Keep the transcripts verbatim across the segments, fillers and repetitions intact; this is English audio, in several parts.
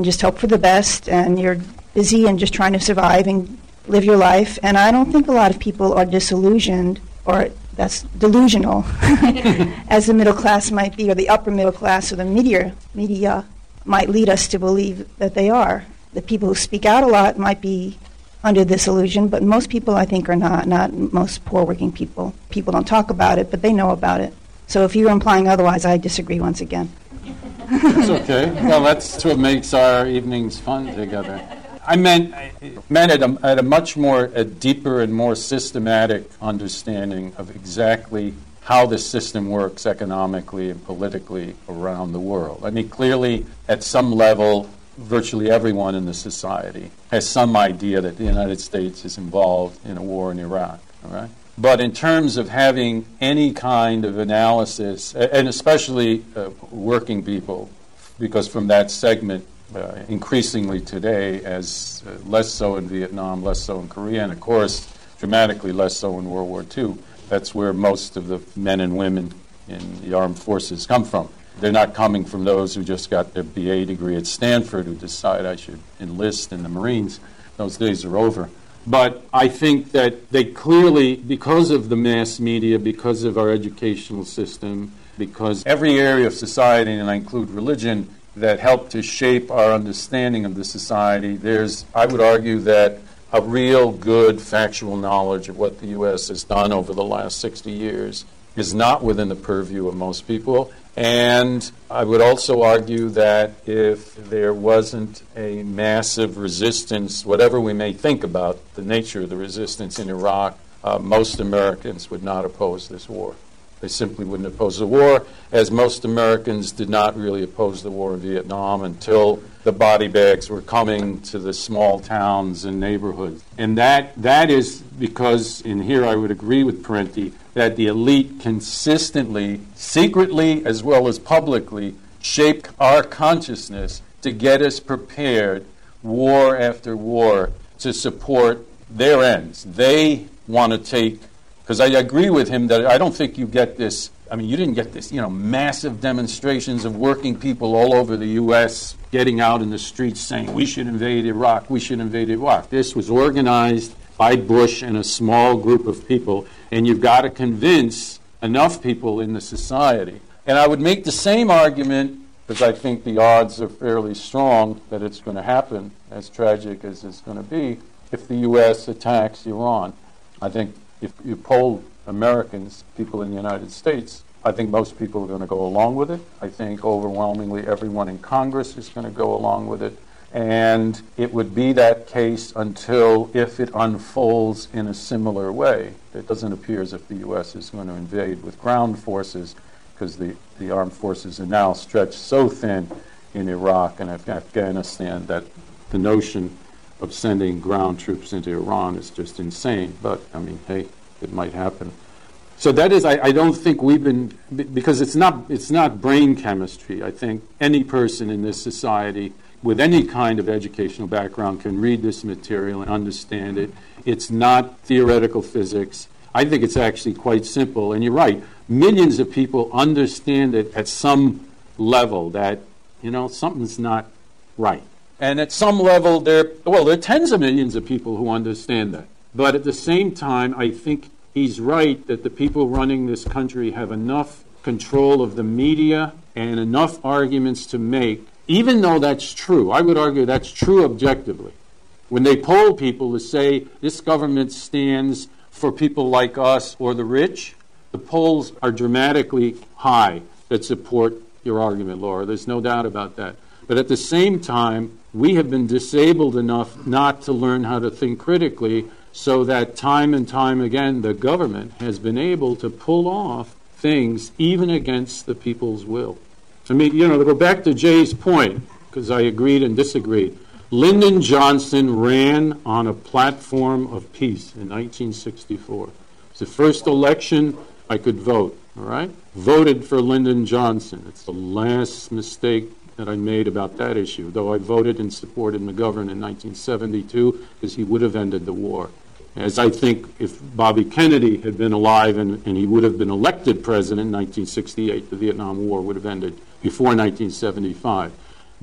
and just hope for the best, and you're busy and just trying to survive and live your life. And I don't think a lot of people are disillusioned, or that's delusional, as the middle class might be, or the upper middle class, or the media, media might lead us to believe that they are. The people who speak out a lot might be under this illusion, but most people, I think, are not, not most poor working people. People don't talk about it, but they know about it. So if you're implying otherwise, I disagree once again. That's okay. Well, that's what makes our evenings fun together. I meant, meant at, a, at a much more, a deeper and more systematic understanding of exactly how the system works economically and politically around the world. I mean, clearly, at some level, virtually everyone in the society has some idea that the United States is involved in a war in Iraq, all right? But in terms of having any kind of analysis, and especially uh, working people, because from that segment, uh, increasingly today, as uh, less so in Vietnam, less so in Korea, and of course, dramatically less so in World War Two. That's where most of the men and women in the armed forces come from. They're not coming from those who just got their B A degree at Stanford who decide I should enlist in the Marines. Those days are over. But I think that they clearly, because of the mass media, because of our educational system, because every area of society, and I include religion, that helped to shape our understanding of the society, there's, I would argue, that a real good factual knowledge of what the U S has done over the last sixty years is not within the purview of most people. And I would also argue that if there wasn't a massive resistance, whatever we may think about the nature of the resistance in Iraq, uh, most Americans would not oppose this war. They simply wouldn't oppose the war, as most Americans did not really oppose the war in Vietnam until the body bags were coming to the small towns and neighborhoods. And that that is because, in here I would agree with Parenti, that the elite consistently, secretly as well as publicly, shape our consciousness to get us prepared, war after war, to support their ends. They want to take, because I agree with him that I don't think you get this, I mean, you didn't get this, you know, massive demonstrations of working people all over the U S getting out in the streets saying, we should invade Iraq, we should invade Iraq. This was organized by Bush and a small group of people, and you've got to convince enough people in the society. And I would make the same argument, because I think the odds are fairly strong that it's going to happen, as tragic as it's going to be, if the U S attacks Iran. I think if you poll Americans, people in the United States, I think most people are going to go along with it. I think overwhelmingly everyone in Congress is going to go along with it. And it would be that case until, if it unfolds in a similar way, it doesn't appear as if the U S is going to invade with ground forces, because the, the armed forces are now stretched so thin in Iraq and Af- Afghanistan that the notion of sending ground troops into Iran is just insane. But, I mean, hey, it might happen. So that is, I, I don't think we've been, because it's not, it's not brain chemistry. I think any person in this society with any kind of educational background can read this material and understand it. It's not theoretical physics. I think it's actually quite simple. And you're right, millions of people understand it at some level that, you know, something's not right. And at some level, there, well, there are tens of millions of people who understand that. But at the same time, I think he's right that the people running this country have enough control of the media and enough arguments to make. Even though that's true, I would argue that's true objectively. When they poll people to say this government stands for people like us or the rich, the polls are dramatically high that support your argument, Laura. There's no doubt about that. But at the same time, we have been disabled enough not to learn how to think critically, so that time and time again the government has been able to pull off things even against the people's will. I mean, you know, to go back to Jay's point, because I agreed and disagreed, Lyndon Johnson ran on a platform of peace in nineteen sixty-four. It's the first election I could vote, all right? Voted for Lyndon Johnson. It's the last mistake that I made about that issue, though I voted and supported McGovern in nineteen seventy-two because he would have ended the war. As I think if Bobby Kennedy had been alive and, and he would have been elected president in nineteen sixty-eight, the Vietnam War would have ended before nineteen seventy-five. But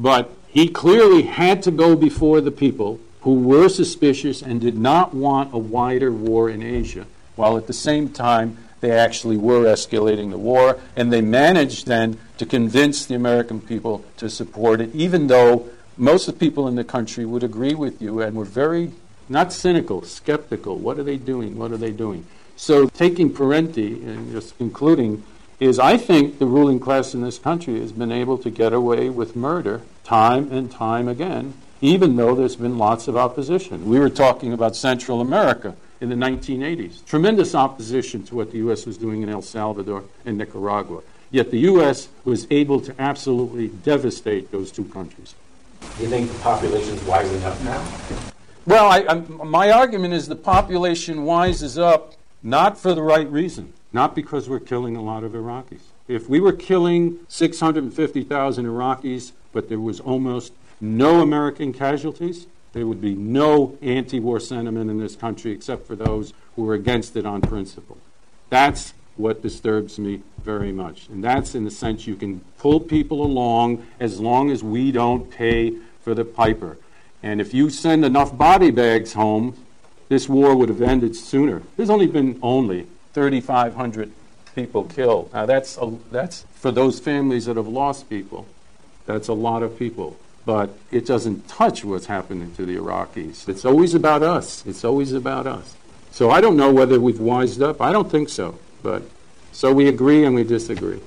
He clearly had to go before the people who were suspicious and did not want a wider war in Asia, while at the same time they actually were escalating the war, and they managed then to convince the American people to support it, even though most of the people in the country would agree with you and were very, not cynical, skeptical. What are they doing? What are they doing? So taking Parenti, and just concluding, is I think the ruling class in this country has been able to get away with murder time and time again, even though there's been lots of opposition. We were talking about Central America in the nineteen eighties. Tremendous opposition to what the U S was doing in El Salvador and Nicaragua. Yet the U S was able to absolutely devastate those two countries. Do you think the population is wising up now? Well, I, I, my argument is the population wises up not for the right reason, not because we're killing a lot of Iraqis. If we were killing six hundred fifty thousand Iraqis, but there was almost no American casualties, there would be no anti-war sentiment in this country except for those who are against it on principle. That's what disturbs me very much. And that's in the sense you can pull people along as long as we don't pay for the piper. And if you send enough body bags home, this war would have ended sooner. There's only been only thirty-five hundred people killed. Now that's a, that's for those families that have lost people. That's a lot of people. But it doesn't touch what's happening to the Iraqis. It's always about us. It's always about us. So I don't know whether we've wised up. I don't think so. But so we agree and we disagree.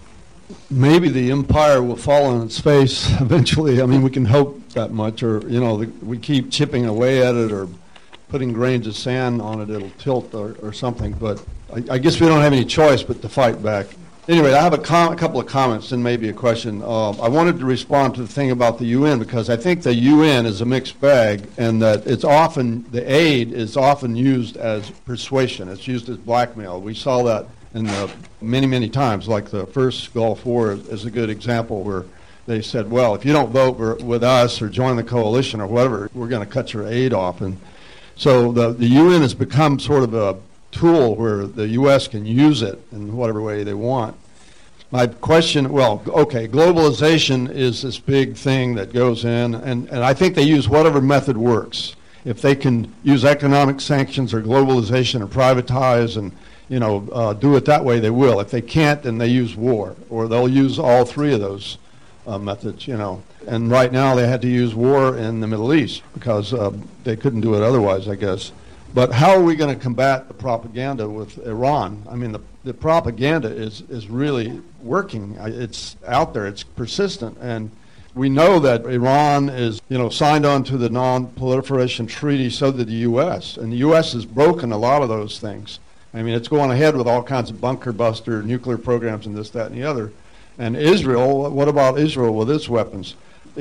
Maybe the empire will fall on its face eventually. I mean, we can hope that much, or, you know, the, we keep chipping away at it or putting grains of sand on it, it'll tilt or, or something. But I, I guess we don't have any choice but to fight back. Anyway, I have a, com- a couple of comments and maybe a question. Uh, I wanted to respond to the thing about the U N because I think the U N is a mixed bag, and that it's often, the aid is often used as persuasion. It's used as blackmail. We saw that in the many, many times, like the first Gulf War is a good example where they said, well, if you don't vote with us or join the coalition or whatever, we're going to cut your aid off. And so the, the U N has become sort of a tool where the U S can use it in whatever way they want. My question, well, okay, globalization is this big thing that goes in, and, and I think they use whatever method works. If they can use economic sanctions or globalization or privatize and, you know, uh, do it that way, they will. If they can't, then they use war, or they'll use all three of those uh, methods, you know. And right now they had to use war in the Middle East because uh, they couldn't do it otherwise, I guess. But how are we going to combat the propaganda with Iran? I mean, the, the propaganda is, is really working. It's out there. It's persistent. And we know that Iran is, you know, signed on to the non-proliferation treaty, so did the U S. And the U S has broken a lot of those things. I mean, it's going ahead with all kinds of bunker buster, nuclear programs and this, that, and the other. And Israel, what about Israel with its weapons?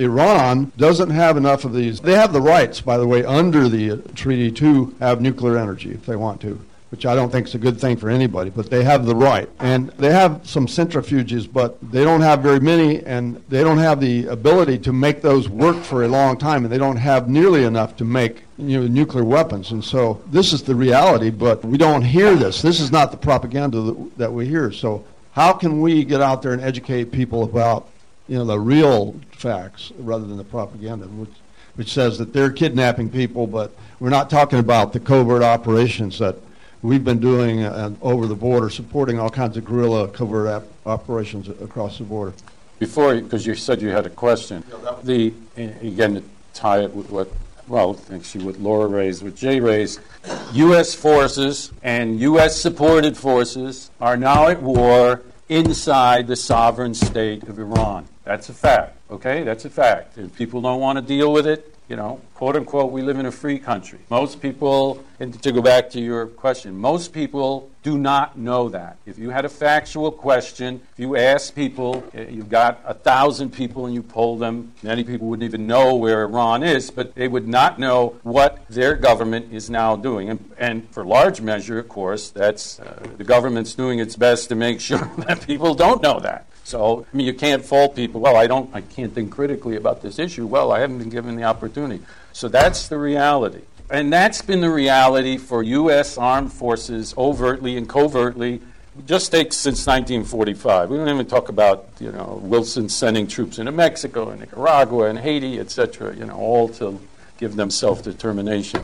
Iran doesn't have enough of these. They have the rights, by the way, under the treaty to have nuclear energy if they want to, which I don't think is a good thing for anybody, but they have the right. And they have some centrifuges, but they don't have very many, and they don't have the ability to make those work for a long time, and they don't have nearly enough to make, you know, nuclear weapons. And so this is the reality, but we don't hear this. This is not the propaganda that, that we hear. So how can we get out there and educate people about, you know, the real facts rather than the propaganda, which, which says that they're kidnapping people, but we're not talking about the covert operations that we've been doing uh, over the border, supporting all kinds of guerrilla covert ap- operations across the border. Before, because you said you had a question, the again to tie it with what, well, actually what Laura raised, what Jay raised, U S forces and U S-supported forces are now at war inside the sovereign state of Iran. That's a fact, okay? That's a fact. If people don't want to deal with it, you know, quote unquote, we live in a free country. Most people, and to go back to your question, most people do not know that. If you had a factual question, if you ask people, you've got a thousand people and you poll them, many people wouldn't even know where Iran is, but they would not know what their government is now doing. And, and for large measure, of course, that's uh, the government's doing its best to make sure that people don't know that. So, I mean, you can't fault people. Well, I don't, I can't think critically about this issue. Well, I haven't been given the opportunity. So that's the reality. And that's been the reality for U S armed forces overtly and covertly just take since nineteen forty-five. We don't even talk about, you know, Wilson sending troops into Mexico and Nicaragua and Haiti, et cetera, you know, all to give them self-determination.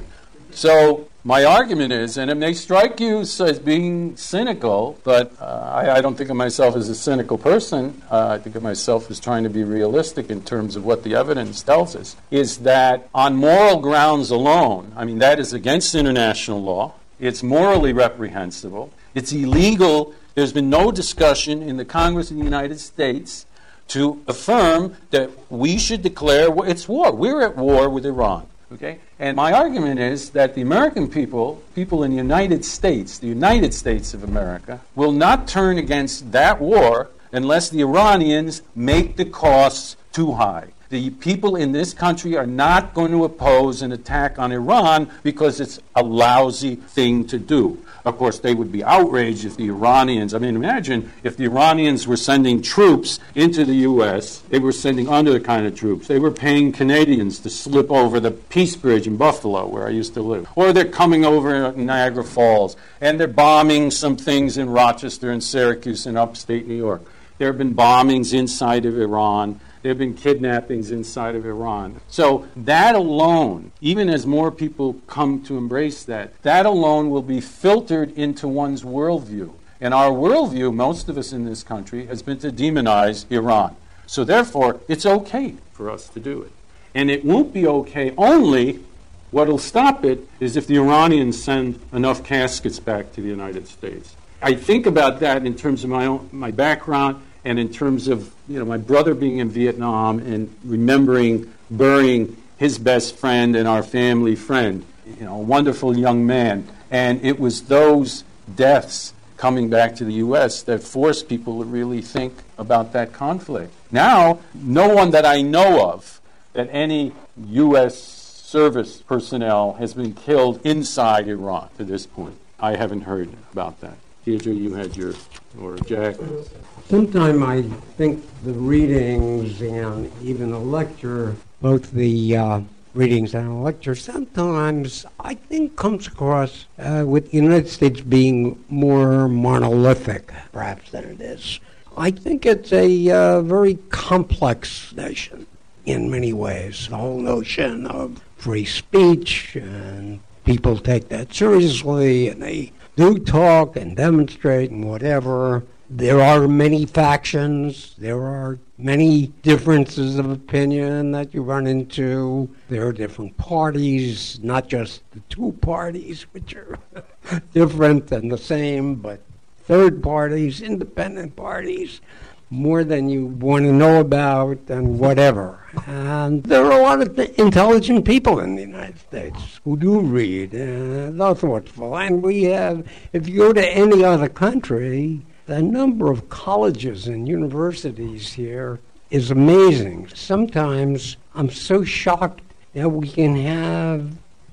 So my argument is, and it may strike you as being cynical, but uh, I, I don't think of myself as a cynical person. Uh, I think of myself as trying to be realistic in terms of what the evidence tells us, is that on moral grounds alone, I mean, that is against international law. It's morally reprehensible. It's illegal. There's been no discussion in the Congress of the United States to affirm that we should declare it's war. We're at war with Iran. Okay? And my argument is that the American people, people in the United States, the United States of America, will not turn against that war unless the Iranians make the costs too high. The people in this country are not going to oppose an attack on Iran because it's a lousy thing to do. Of course, they would be outraged if the Iranians, I mean, imagine if the Iranians were sending troops into the U S, they were sending other kind of troops. They were paying Canadians to slip over the Peace Bridge in Buffalo, where I used to live. Or they're coming over Niagara Falls, and they're bombing some things in Rochester and Syracuse in upstate New York. There have been bombings inside of Iran. There have been kidnappings inside of Iran. So that alone, even as more people come to embrace that, that alone will be filtered into one's worldview. And our worldview, most of us in this country, has been to demonize Iran. So therefore, it's okay for us to do it. And it won't be okay only, what will stop it is if the Iranians send enough caskets back to the United States. I think about that in terms of my own, my background, and in terms of, you know, my brother being in Vietnam and remembering burying his best friend and our family friend, you know, a wonderful young man. And it was those deaths coming back to the U S that forced people to really think about that conflict. Now, no one that I know of, that any U S service personnel has been killed inside Iran to this point. I haven't heard about that. Deirdre, you had your, or Jack. Sometimes I think the readings and even the lecture, both the uh, readings and the lecture, sometimes I think comes across uh, with the United States being more monolithic, perhaps, than it is. I think it's a uh, very complex nation in many ways. The whole notion of free speech, and people take that seriously, and they do talk and demonstrate and whatever. There are many factions. There are many differences of opinion that you run into. There are different parties, not just the two parties, which are different and the same, but third parties, independent parties, more than you want to know about and whatever. And there are a lot of intelligent people in the United States who do read and are thoughtful. And we have, if you go to any other country, the number of colleges and universities here is amazing. Sometimes I'm so shocked that we can have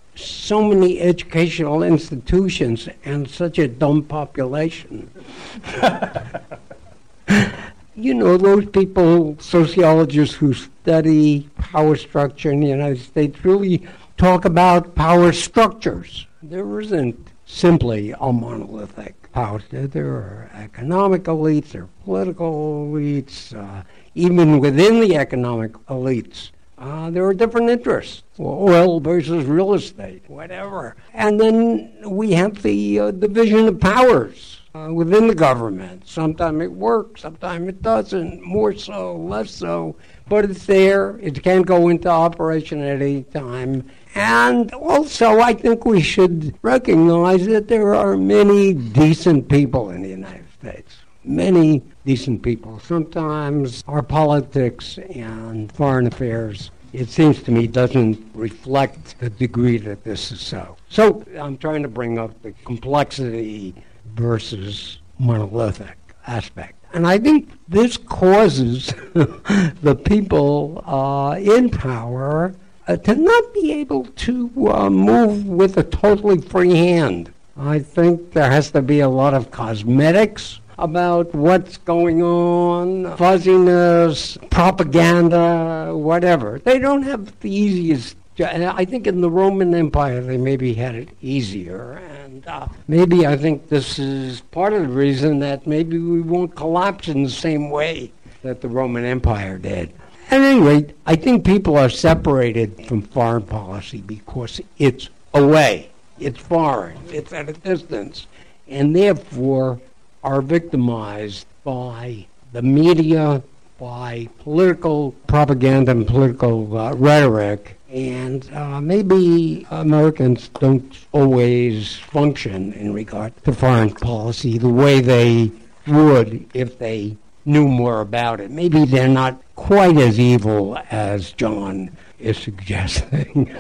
so many educational institutions and such a dumb population. You know, those people, sociologists who study power structure in the United States, really talk about power structures. There isn't simply a monolithic power. There are economic elites, there are political elites, uh, even within the economic elites. Uh, there are different interests, oil versus real estate, whatever. And then we have the uh, division of powers uh, within the government. Sometimes it works, sometimes it doesn't, more so, less so. But it's there. It can't go into operation at any time. And also, I think we should recognize that there are many decent people in the United States. Many decent people. Sometimes our politics and foreign affairs, it seems to me, doesn't reflect the degree that this is so. So I'm trying to bring up the complexity versus monolithic aspect. And I think this causes the people uh, in power uh, to not be able to uh, move with a totally free hand. I think there has to be a lot of cosmetics about what's going on, fuzziness, propaganda, whatever. They don't have the easiest I think in the Roman Empire they maybe had it easier, and uh, maybe I think this is part of the reason that maybe we won't collapse in the same way that the Roman Empire did. At any rate, I think people are separated from foreign policy because it's away, it's foreign, it's at a distance, and therefore are victimized by the media, by political propaganda and political uh, rhetoric, and uh, maybe Americans don't always function in regard to foreign policy the way they would if they knew more about it. Maybe they're not quite as evil as John is suggesting.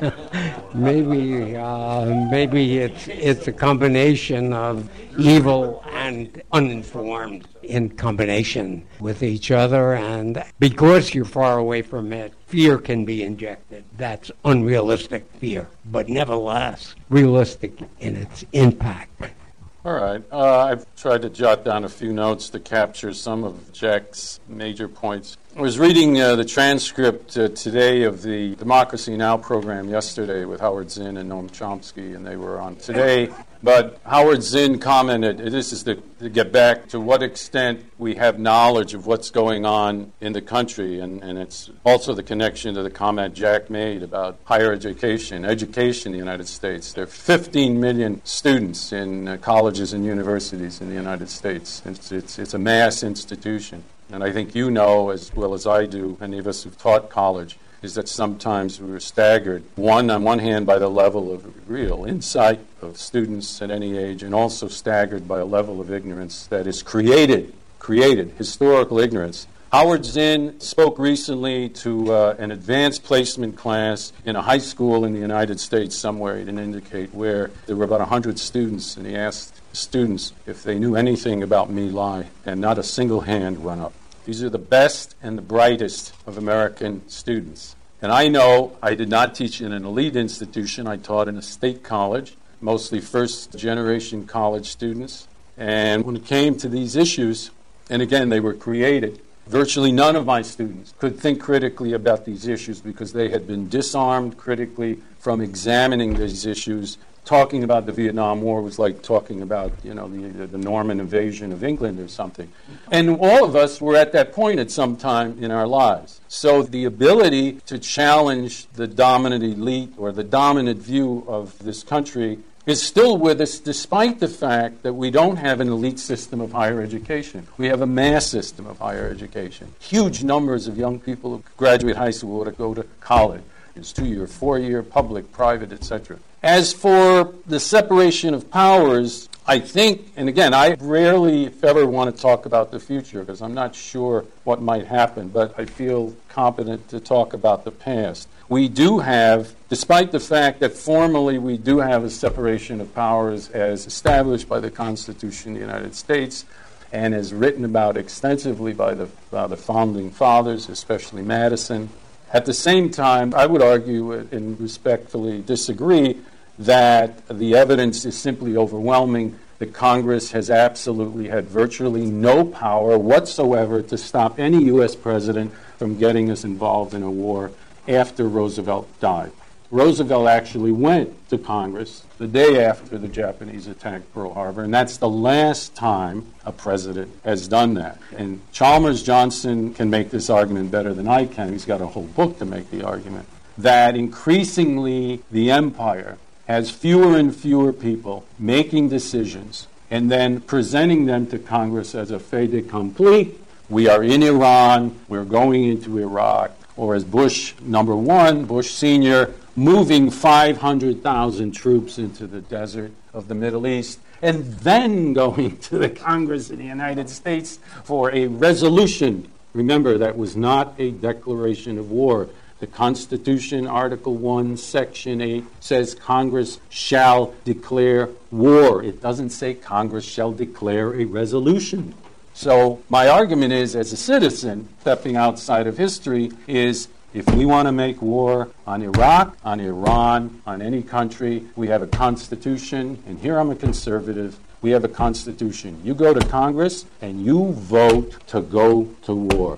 maybe uh, maybe it's it's a combination of evil and uninformed in combination with each other, and because you're far away from it, fear can be injected. That's unrealistic fear, but nevertheless realistic in its impact. All right. Uh, I've tried to jot down a few notes to capture some of Jack's major points. I was reading uh, the transcript uh, today of the Democracy Now! Program yesterday with Howard Zinn and Noam Chomsky, and they were on today. But Howard Zinn commented, this is to, to get back to what extent we have knowledge of what's going on in the country, and, and it's also the connection to the comment Jack made about higher education, education in the United States. There are fifteen million students in uh, colleges and universities in the United States. It's, it's, it's a mass institution. And I think you know as well as I do, any of us who've taught college, is that sometimes we were staggered, one, on one hand, by the level of real insight of students at any age, and also staggered by a level of ignorance that is created, created, historical ignorance. Howard Zinn spoke recently to uh, an advanced placement class in a high school in the United States somewhere, he didn't indicate where. There were about one hundred students, and he asked students if they knew anything about My Lai, and not a single hand went up. These are the best and the brightest of American students. And I know I did not teach in an elite institution. I taught in a state college, mostly first-generation college students. And when it came to these issues, and again, they were created, virtually none of my students could think critically about these issues because they had been disarmed critically from examining these issues. Talking about the Vietnam War was like talking about, you know, the, the Norman invasion of England or something. And all of us were at that point at some time in our lives. So the ability to challenge the dominant elite or the dominant view of this country is still with us despite the fact that we don't have an elite system of higher education. We have a mass system of higher education. Huge numbers of young people who graduate high school to go to college. It's two-year, four-year, public, private, et cetera. As for the separation of powers, I think, and again, I rarely, if ever, want to talk about the future because I'm not sure what might happen, but I feel competent to talk about the past. We do have, despite the fact that formally we do have a separation of powers as established by the Constitution of the United States and as written about extensively by the, by the Founding Fathers, especially Madison. At the same time, I would argue and respectfully disagree that the evidence is simply overwhelming. The Congress has absolutely had virtually no power whatsoever to stop any U S president from getting us involved in a war after Roosevelt died. Roosevelt actually went to Congress the day after the Japanese attacked Pearl Harbor, and that's the last time a president has done that. And Chalmers Johnson can make this argument better than I can. He's got a whole book to make the argument that increasingly the empire has fewer and fewer people making decisions and then presenting them to Congress as a fait accompli. We are in Iran, we're going into Iraq, or as Bush number one, Bush Senior, moving five hundred thousand troops into the desert of the Middle East, and then going to the Congress of the United States for a resolution. Remember, that was not a declaration of war. The Constitution, Article one, Section eight, says Congress shall declare war. It doesn't say Congress shall declare a resolution. So my argument is, as a citizen, stepping outside of history, is if we want to make war on Iraq, on Iran, on any country, we have a Constitution, and here I'm a conservative, we have a Constitution. You go to Congress and you vote to go to war.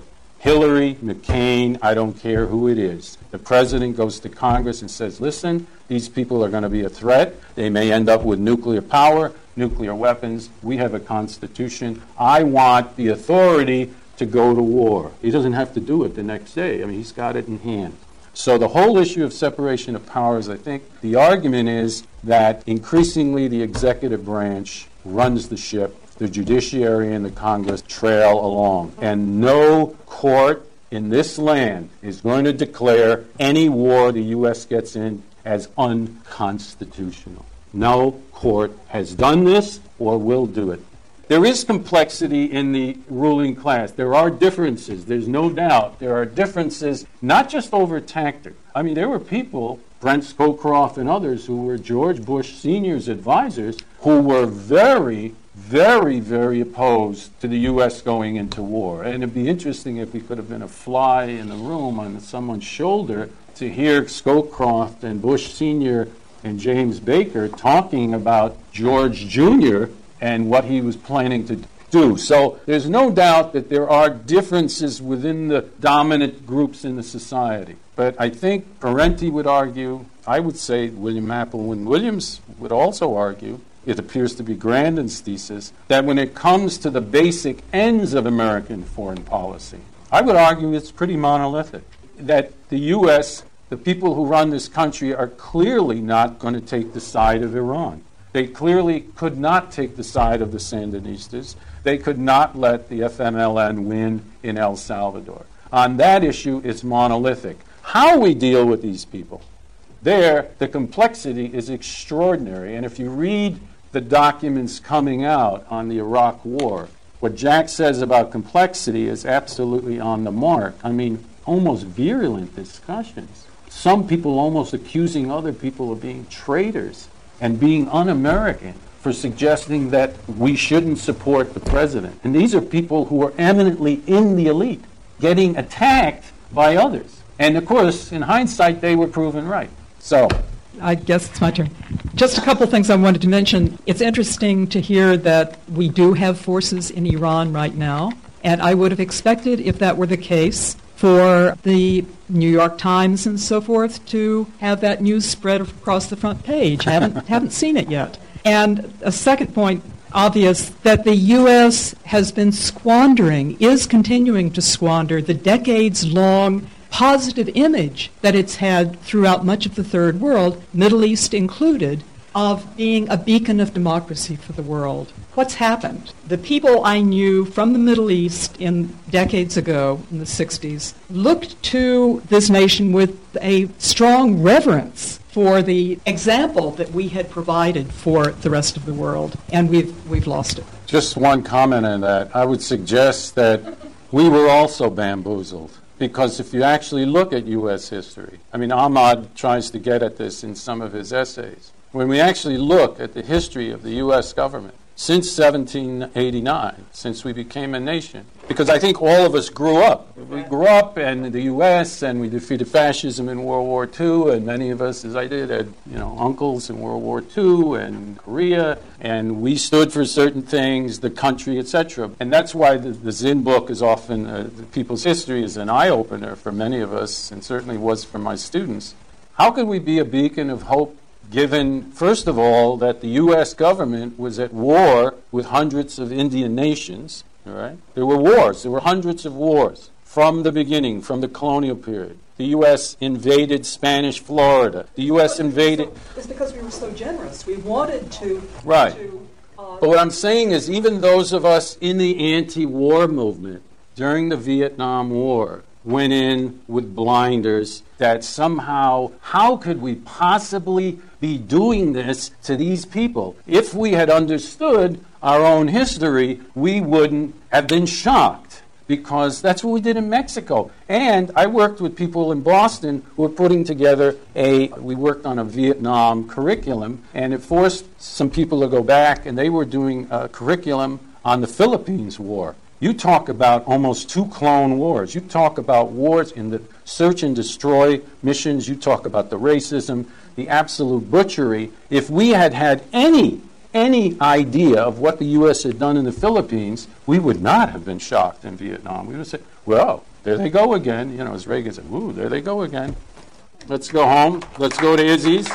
Hillary, McCain, I don't care who it is. The president goes to Congress and says, listen, these people are going to be a threat. They may end up with nuclear power, nuclear weapons. We have a constitution. I want the authority to go to war. He doesn't have to do it the next day. I mean, he's got it in hand. So the whole issue of separation of powers, I think the argument is that increasingly the executive branch runs the ship. The judiciary and the Congress trail along. And no court in this land is going to declare any war the U S gets in as unconstitutional. No court has done this or will do it. There is complexity in the ruling class. There are differences. There's no doubt. There are differences, not just over tactic. I mean, there were people, Brent Scowcroft and others, who were George Bush Senior's advisors, who were very, very, very opposed to the U S going into war. And it'd be interesting if we could have been a fly in the room on someone's shoulder to hear Scowcroft and Bush Senior and James Baker talking about George Junior and what he was planning to do. So there's no doubt that there are differences within the dominant groups in the society. But I think Parenti would argue, I would say William Appleton Williams would also argue, it appears to be Grandin's thesis, that when it comes to the basic ends of American foreign policy, I would argue it's pretty monolithic. That the U S, the people who run this country, are clearly not going to take the side of Iran. They clearly could not take the side of the Sandinistas. They could not let the F M L N win in El Salvador. On that issue, it's monolithic. How we deal with these people, there, the complexity is extraordinary. And if you read the documents coming out on the Iraq War, what Jack says about complexity is absolutely on the mark. I mean, almost virulent discussions. Some people almost accusing other people of being traitors and being un-American for suggesting that we shouldn't support the president. And these are people who are eminently in the elite, getting attacked by others. And, of course, in hindsight, they were proven right. So I guess it's my turn. Just a couple things I wanted to mention. It's interesting to hear that we do have forces in Iran right now, and I would have expected, if that were the case, for the New York Times and so forth to have that news spread across the front page. I haven't, haven't seen it yet. And a second point, obvious, that the U S has been squandering, is continuing to squander, the decades-long positive image that it's had throughout much of the Third World, Middle East included, of being a beacon of democracy for the world. What's happened? The people I knew from the Middle East in decades ago, in the sixties, looked to this nation with a strong reverence for the example that we had provided for the rest of the world, and we've we've lost it. Just one comment on that. I would suggest that we were also bamboozled. Because if you actually look at U S history, I mean, Ahmad tries to get at this in some of his essays. When we actually look at the history of the U S government since seventeen eighty-nine, since we became a nation, because I think all of us grew up. We grew up in the U S and we defeated fascism in World War Two, and many of us, as I did, had you know uncles in World War Two and Korea, and we stood for certain things, the country, et cetera. And that's why the, the Zinn book is often, uh, the People's History is an eye-opener for many of us, and certainly was for my students. How could we be a beacon of hope given, first of all, that the U S government was at war with hundreds of Indian nations, all right? There were wars. There were hundreds of wars from the beginning, from the colonial period. The U S invaded Spanish Florida. The U S invaded... It's because we were so generous. We wanted to... Right. To, uh, but what I'm saying is even those of us in the anti-war movement during the Vietnam War went in with blinders that somehow, how could we possibly be doing this to these people? If we had understood our own history, we wouldn't have been shocked, because that's what we did in Mexico. And I worked with people in Boston who were putting together a, we worked on a Vietnam curriculum, and it forced some people to go back, and they were doing a curriculum on the Philippines War. You talk about almost two clone wars. You talk about wars in the search and destroy missions. You talk about the racism, the absolute butchery. If we had had any, any idea of what the U S had done in the Philippines, we would not have been shocked in Vietnam. We would have said, well, there they go again. You know, as Reagan said, ooh, there they go again. Let's go home. Let's go to Izzy's.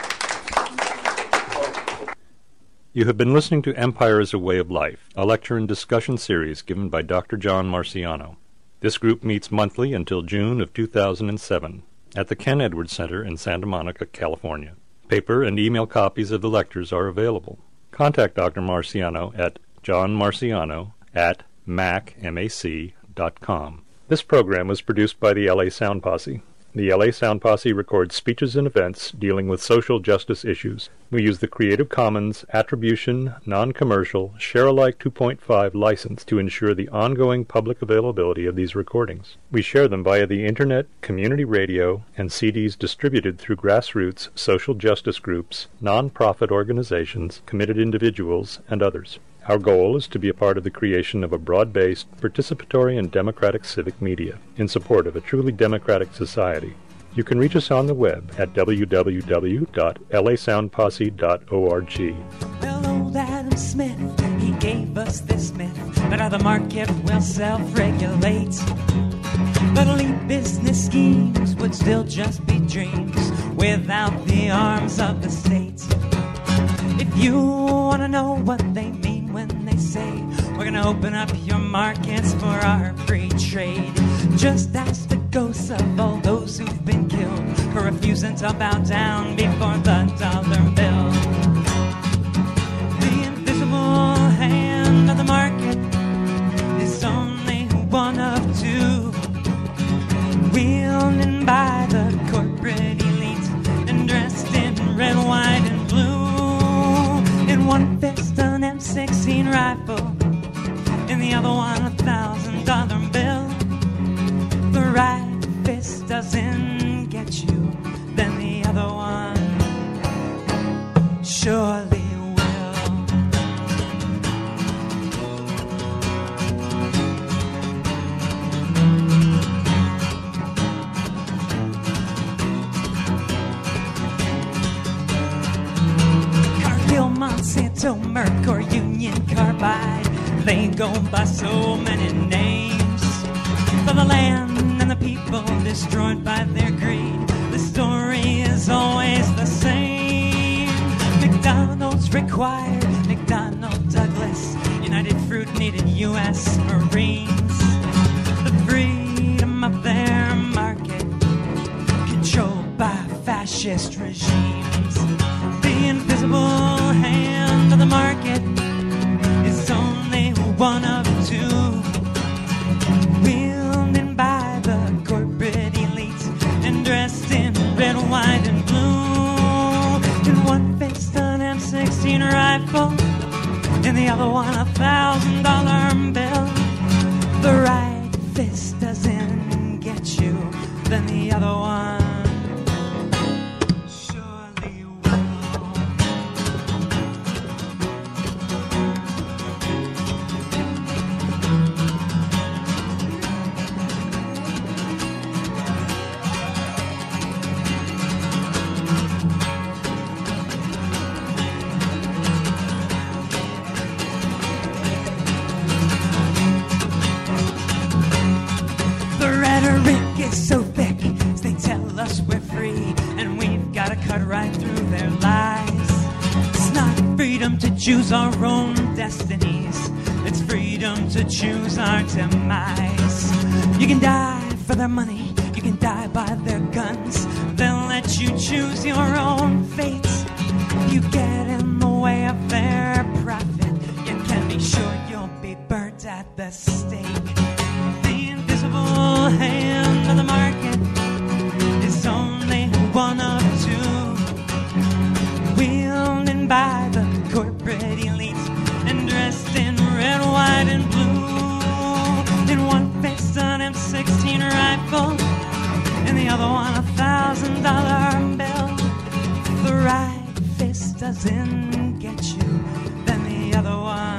You have been listening to Empire as a Way of Life, a lecture and discussion series given by Doctor John Marciano. This group meets monthly until June of two thousand seven at the Ken Edwards Center in Santa Monica, California. Paper and email copies of the lectures are available. Contact Doctor Marciano at johnmarciano at mac dot com. This program was produced by the L A Sound Posse. The L A Sound Posse records speeches and events dealing with social justice issues. We use the Creative Commons Attribution, Non-Commercial, Share-alike two point five license to ensure the ongoing public availability of these recordings. We share them via the Internet, community radio, and C Ds distributed through grassroots social justice groups, non-profit organizations, committed individuals, and others. Our goal is to be a part of the creation of a broad-based, participatory, and democratic civic media in support of a truly democratic society. You can reach us on the web at w w w dot l a sound posse dot org. Well, old Adam Smith, he gave us this myth that how the market will self-regulate. But elite business schemes would still just be dreams without the arms of the state. If you want to know what they mean when they say we're going to open up your markets for our free trade, just ask the ghosts of all those who've been killed for refusing to bow down before the dollar bill. The invisible hand of the market is only one of two, wielded by the corporate elite and dressed in red, white, and blue. In one fist an M sixteen rifle, in the other one a thousand dollar bill. The right fist doesn't get you, then the other one surely Monsanto, Merck, or Union Carbide, they go by so many names. For the land and the people destroyed by their greed, the story is always the same. McDonald's required McDonnell Douglas, United Fruit needed U S Marines. The freedom of their market controlled by fascist regimes. The invisible hand of the market is only one of two, wielded by the corporate elite and dressed in red, white, and blue. In one fist an M sixteen rifle, in the other one a thousand dollar bill. The right fist doesn't get you, then the other one so thick, they tell us we're free, and we've got to cut right through their lies. It's not freedom to choose our own destinies, it's freedom to choose our demise. You can die for their money, you can die by their guns, they'll let you choose your own fate. If you get in the way of their profit, you can be sure you'll be burnt at the stake. The invisible hand of the market is only one of two, wielded by the corporate elite and dressed in red, white, and blue. In one fist an M sixteen rifle, in the other one a thousand dollar bill. The right fist doesn't get you, then the other one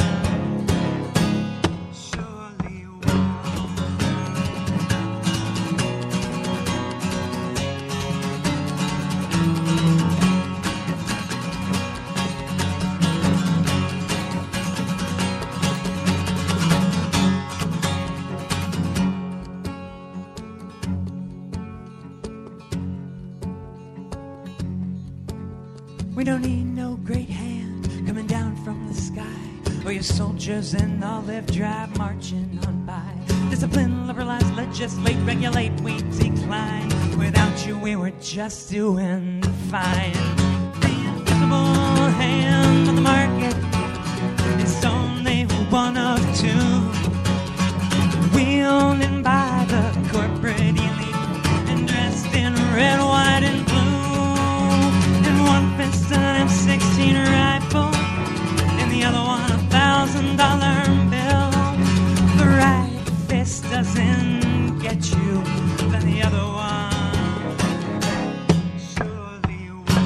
We don't need no great hand coming down from the sky, or your soldiers in olive drab marching on by. Discipline, liberalize, legislate, regulate, we decline. Without you, we were just doing fine. The invisible hand on the market is only one of two, wielded by the corporate elite and dressed in red, white, and blue. In one fist an M sixteen rifle, in the other one a thousand dollar bill. The right fist doesn't get you, then the other one surely will.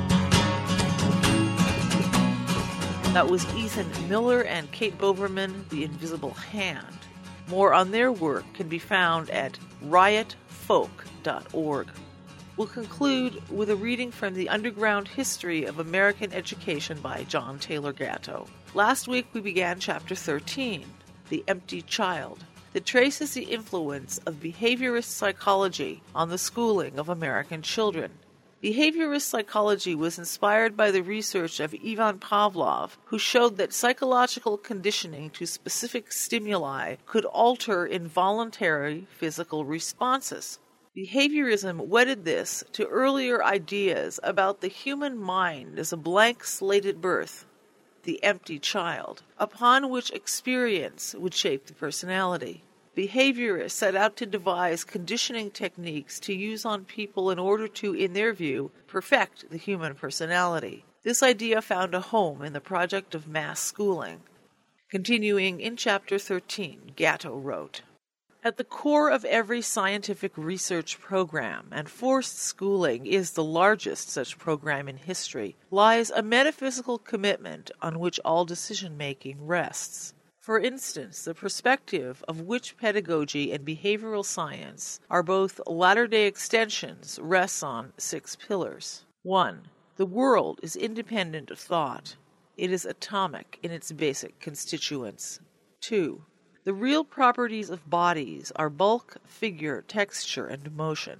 That was Ethan Miller and Kate Boverman, The Invisible Hand. More on their work can be found at riot folk dot org. We'll conclude with a reading from The Underground History of American Education by John Taylor Gatto. Last week we began Chapter thirteen, The Empty Child, that traces the influence of behaviorist psychology on the schooling of American children. Behaviorist psychology was inspired by the research of Ivan Pavlov, who showed that psychological conditioning to specific stimuli could alter involuntary physical responses. Behaviorism wedded this to earlier ideas about the human mind as a blank slate at birth, the empty child, upon which experience would shape the personality. Behaviorists set out to devise conditioning techniques to use on people in order to, in their view, perfect the human personality. This idea found a home in the project of mass schooling. Continuing in Chapter thirteen, Gatto wrote, "At the core of every scientific research program, and forced schooling is the largest such program in history, lies a metaphysical commitment on which all decision-making rests. For instance, the perspective of which pedagogy and behavioral science are both latter-day extensions rests on six pillars. One, the world is independent of thought. It is atomic in its basic constituents. Two, the real properties of bodies are bulk, figure, texture, and motion.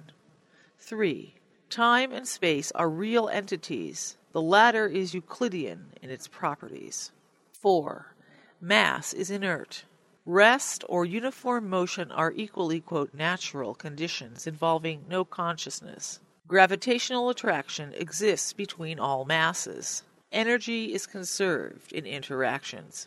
Three, time and space are real entities. The latter is Euclidean in its properties. Four, mass is inert. Rest or uniform motion are equally, quote, natural conditions involving no consciousness. Gravitational attraction exists between all masses. Energy is conserved in interactions.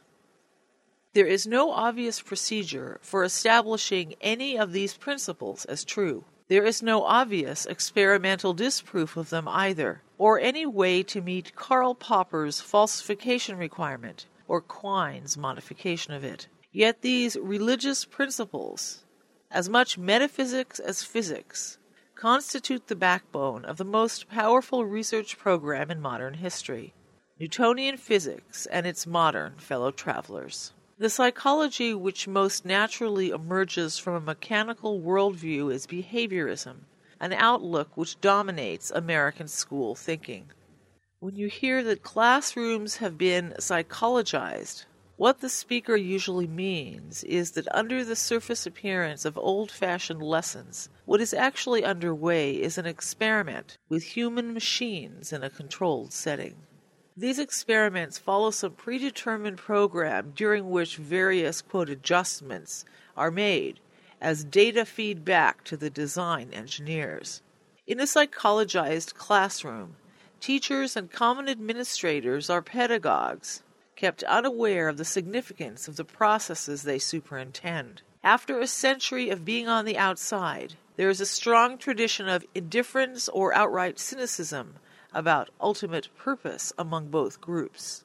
There is no obvious procedure for establishing any of these principles as true. There is no obvious experimental disproof of them either, or any way to meet Karl Popper's falsification requirement, or Quine's modification of it. Yet these religious principles, as much metaphysics as physics, constitute the backbone of the most powerful research program in modern history, Newtonian physics and its modern fellow travelers. The psychology which most naturally emerges from a mechanical worldview is behaviorism, an outlook which dominates American school thinking. When you hear that classrooms have been psychologized, what the speaker usually means is that under the surface appearance of old-fashioned lessons, what is actually underway is an experiment with human machines in a controlled setting. These experiments follow some predetermined program during which various, quote, adjustments are made as data feed back to the design engineers. In a psychologized classroom, teachers and common administrators are pedagogues, kept unaware of the significance of the processes they superintend. After a century of being on the outside, there is a strong tradition of indifference or outright cynicism about ultimate purpose among both groups.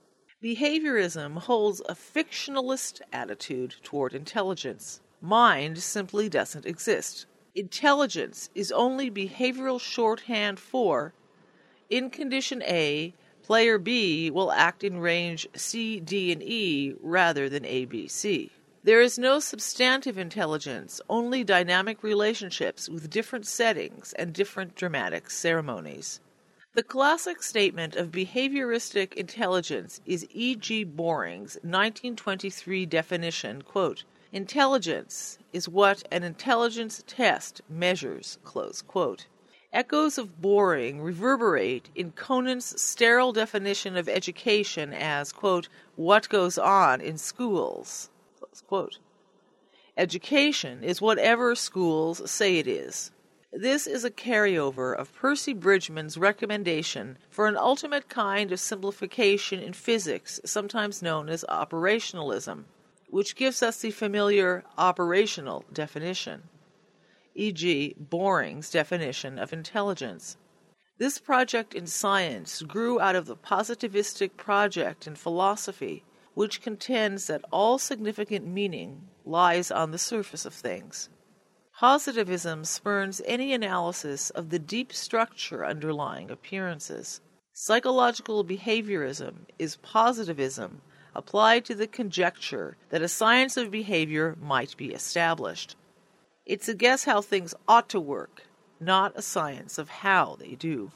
Behaviorism holds a fictionalist attitude toward intelligence. Mind simply doesn't exist. Intelligence is only behavioral shorthand for, in condition A, player B will act in range C, D, and E rather than A, B, C. There is no substantive intelligence, only dynamic relationships with different settings and different dramatic ceremonies. The classic statement of behavioristic intelligence is E G Boring's nineteen twenty-three definition, quote, "Intelligence is what an intelligence test measures," close quote. Echoes of boring reverberate in Conant's sterile definition of education as, quote, what goes on in schools, close quote. Education is whatever schools say it is. This is a carryover of Percy Bridgman's recommendation for an ultimate kind of simplification in physics, sometimes known as operationalism, which gives us the familiar operational definition, for example, Boring's definition of intelligence. This project in science grew out of the positivistic project in philosophy, which contends that all significant meaning lies on the surface of things. Positivism spurns any analysis of the deep structure underlying appearances. Psychological behaviorism is positivism applied to the conjecture that a science of behavior might be established. It's a guess how things ought to work, not a science of how they do.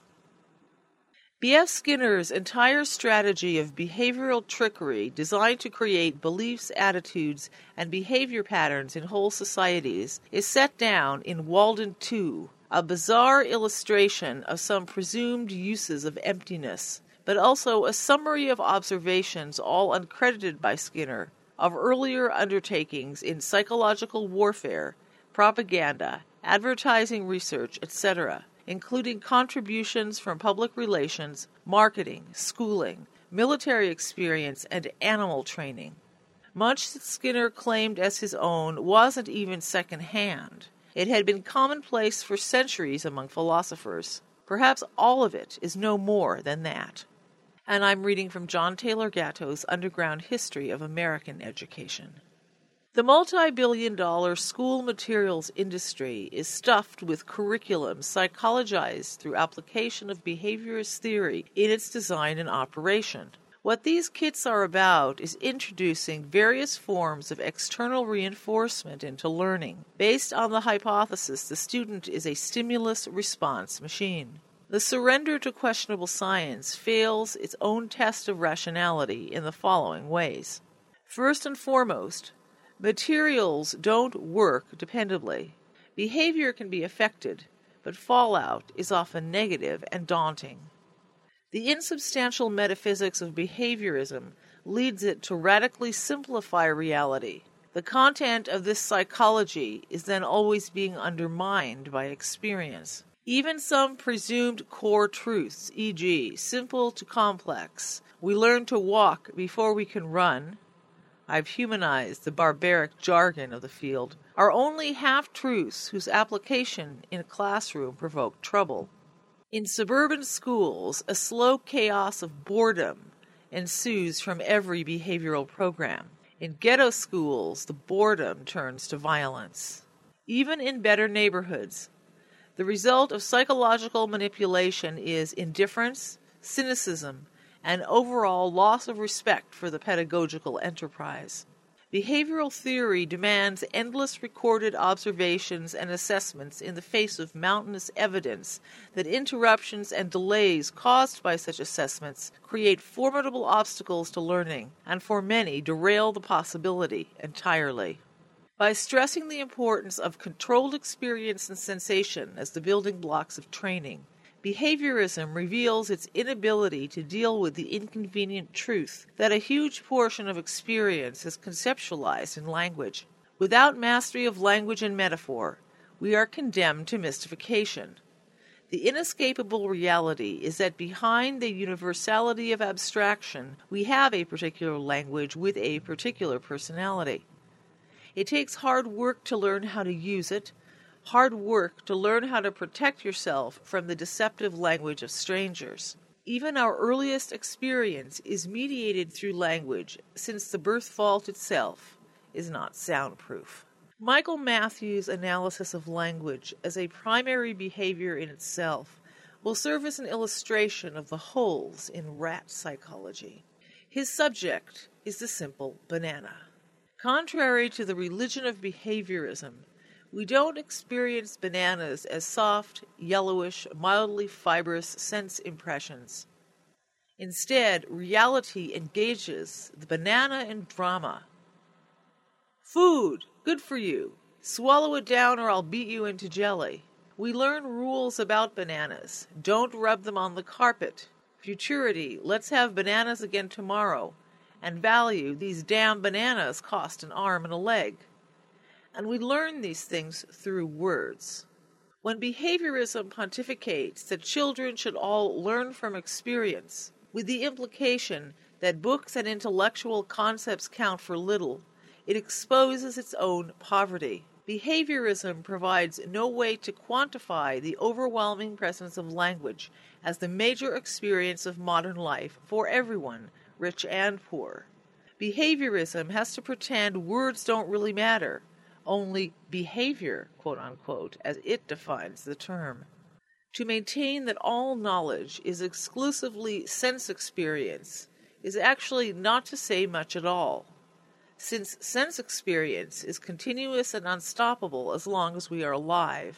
B F Skinner's entire strategy of behavioral trickery designed to create beliefs, attitudes, and behavior patterns in whole societies is set down in Walden two, a bizarre illustration of some presumed uses of emptiness, but also a summary of observations, all uncredited by Skinner, of earlier undertakings in psychological warfare, propaganda, advertising research, et cetera, including contributions from public relations, marketing, schooling, military experience, and animal training. Much that Skinner claimed as his own wasn't even second-hand. It had been commonplace for centuries among philosophers. Perhaps all of it is no more than that. And I'm reading from John Taylor Gatto's Underground History of American Education. The multi-billion dollar school materials industry is stuffed with curriculum psychologized through application of behaviorist theory in its design and operation. What these kits are about is introducing various forms of external reinforcement into learning, based on the hypothesis the student is a stimulus-response machine. The surrender to questionable science fails its own test of rationality in the following ways. First and foremost, materials don't work dependably. Behavior can be affected, but fallout is often negative and daunting. The insubstantial metaphysics of behaviorism leads it to radically simplify reality. The content of this psychology is then always being undermined by experience. Even some presumed core truths, for example, simple to complex, we learn to walk before we can run, I've humanized the barbaric jargon of the field, are only half-truths whose application in a classroom provoke trouble. In suburban schools, a slow chaos of boredom ensues from every behavioral program. In ghetto schools, the boredom turns to violence. Even in better neighborhoods, the result of psychological manipulation is indifference, cynicism, and overall loss of respect for the pedagogical enterprise. Behavioral theory demands endless recorded observations and assessments in the face of mountainous evidence that interruptions and delays caused by such assessments create formidable obstacles to learning, and for many derail the possibility entirely. By stressing the importance of controlled experience and sensation as the building blocks of training, behaviorism reveals its inability to deal with the inconvenient truth that a huge portion of experience is conceptualized in language. Without mastery of language and metaphor, we are condemned to mystification. The inescapable reality is that behind the universality of abstraction, we have a particular language with a particular personality. It takes hard work to learn how to use it, hard work to learn how to protect yourself from the deceptive language of strangers. Even our earliest experience is mediated through language, since the birth fault itself is not soundproof. Michael Matthews' analysis of language as a primary behavior in itself will serve as an illustration of the holes in rat psychology. His subject is the simple banana. Contrary to the religion of behaviorism, we don't experience bananas as soft, yellowish, mildly fibrous sense impressions. Instead, reality engages the banana in drama. Food, good for you. Swallow it down or I'll beat you into jelly. We learn rules about bananas. Don't rub them on the carpet. Futurity, let's have bananas again tomorrow. And value, these damn bananas cost an arm and a leg. And we learn these things through words. When behaviorism pontificates that children should all learn from experience, with the implication that books and intellectual concepts count for little, it exposes its own poverty. Behaviorism provides no way to quantify the overwhelming presence of language as the major experience of modern life for everyone, rich and poor. Behaviorism has to pretend words don't really matter, only behavior, quote unquote, as it defines the term. To maintain that all knowledge is exclusively sense experience is actually not to say much at all, since sense experience is continuous and unstoppable as long as we are alive.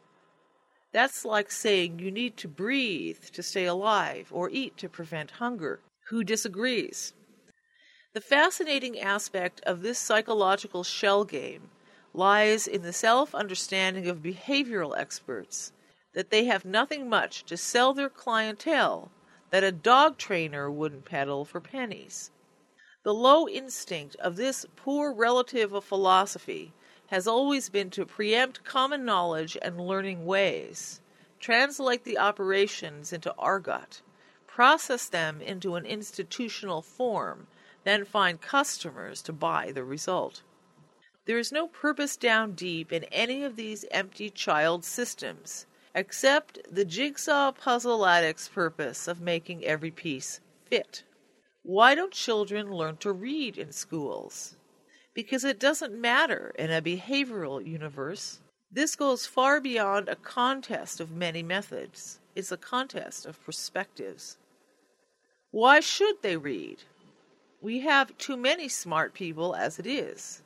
That's like saying you need to breathe to stay alive or eat to prevent hunger. Who disagrees? The fascinating aspect of this psychological shell game lies in the self-understanding of behavioral experts that they have nothing much to sell their clientele that a dog trainer wouldn't peddle for pennies. The low instinct of this poor relative of philosophy has always been to preempt common knowledge and learning ways, translate the operations into argot, process them into an institutional form, then find customers to buy the result. There is no purpose down deep in any of these empty child systems, except the jigsaw puzzle addict's purpose of making every piece fit. Why don't children learn to read in schools? Because it doesn't matter in a behavioral universe. This goes far beyond a contest of many methods. It's a contest of perspectives. Why should they read? We have too many smart people as it is.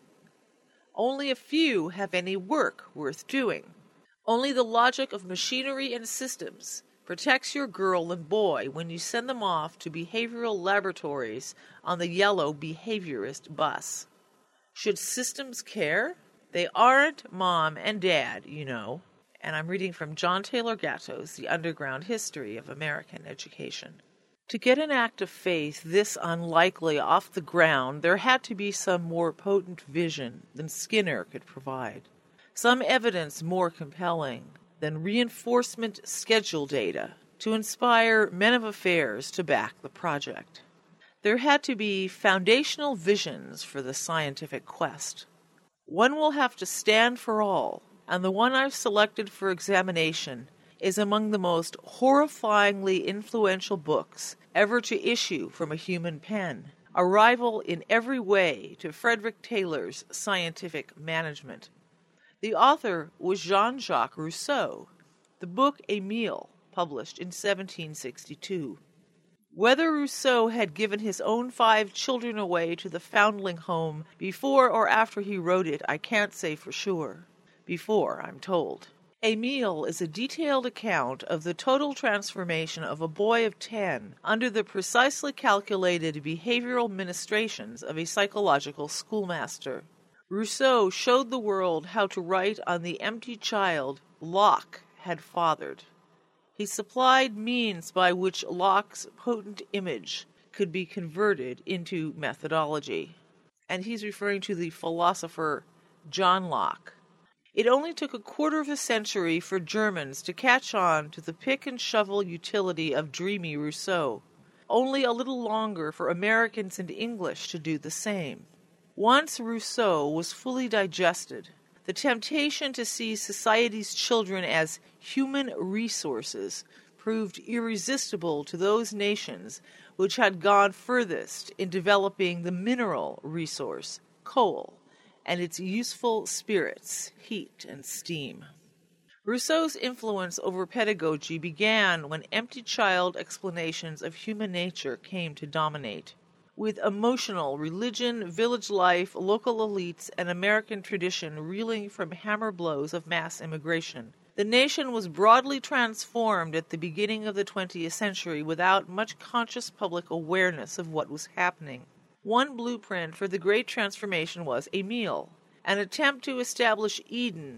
Only a few have any work worth doing. Only the logic of machinery and systems protects your girl and boy when you send them off to behavioral laboratories on the yellow behaviorist bus. Should systems care? They aren't mom and dad, you know. And I'm reading from John Taylor Gatto's The Underground History of American Education. To get an act of faith this unlikely off the ground, there had to be some more potent vision than Skinner could provide, some evidence more compelling than reinforcement schedule data to inspire men of affairs to back the project. There had to be foundational visions for the scientific quest. One will have to stand for all, and the one I've selected for examination is among the most horrifyingly influential books ever to issue from a human pen, a rival in every way to Frederick Taylor's Scientific Management. The author was Jean-Jacques Rousseau. The book Émile, published in seventeen sixty-two. Whether Rousseau had given his own five children away to the foundling home before or after he wrote it, I can't say for sure. Before, I'm told. Émile is a detailed account of the total transformation of a boy of ten under the precisely calculated behavioral ministrations of a psychological schoolmaster. Rousseau showed the world how to write on the empty child Locke had fathered. He supplied means by which Locke's potent image could be converted into methodology. And he's referring to the philosopher John Locke. It only took a quarter of a century for Germans to catch on to the pick-and-shovel utility of dreamy Rousseau. Only a little longer for Americans and English to do the same. Once Rousseau was fully digested, the temptation to see society's children as human resources proved irresistible to those nations which had gone furthest in developing the mineral resource, coal, and its useful spirits, heat and steam. Rousseau's influence over pedagogy began when empty child explanations of human nature came to dominate. With emotional, religion, village life, local elites, and American tradition reeling from hammer blows of mass immigration, the nation was broadly transformed at the beginning of the twentieth century without much conscious public awareness of what was happening. One blueprint for the great transformation was Émile, an attempt to establish Eden